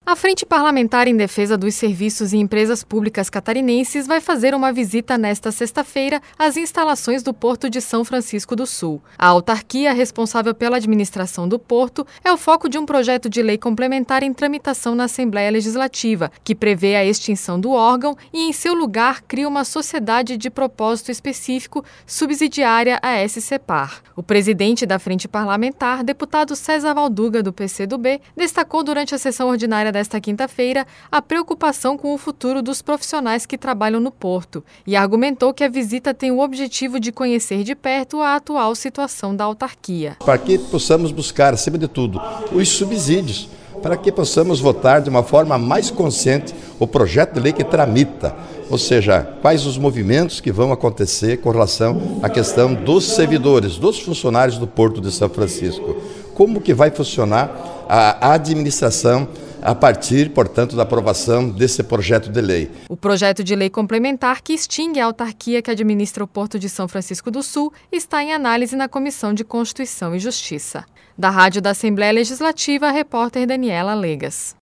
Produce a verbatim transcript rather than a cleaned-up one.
A Frente Parlamentar em Defesa dos Serviços e Empresas Públicas Catarinenses vai fazer uma visita nesta sexta-feira às instalações do Porto de São Francisco do Sul. A autarquia responsável pela administração do porto é o foco de um projeto de lei complementar em tramitação na Assembleia Legislativa, que prevê a extinção do órgão e, em seu lugar, cria uma sociedade de propósito específico subsidiária à SCEPAR. O presidente da Frente Parlamentar, deputado César Valduga, do P C do B, destacou durante a sessão ordinária desta quinta-feira a preocupação com o futuro dos profissionais que trabalham no porto e argumentou que a visita tem o objetivo de conhecer de perto a atual situação da autarquia. Para que possamos buscar, acima de tudo, os subsídios, para que possamos votar de uma forma mais consciente o projeto de lei que tramita, ou seja, quais os movimentos que vão acontecer com relação à questão dos servidores, dos funcionários do Porto de São Francisco. Como que vai funcionar a administração a partir, portanto, da aprovação desse projeto de lei. O projeto de lei complementar que extingue a autarquia que administra o Porto de São Francisco do Sul está em análise na Comissão de Constituição e Justiça. Da Rádio da Assembleia Legislativa, a repórter Daniela Legas.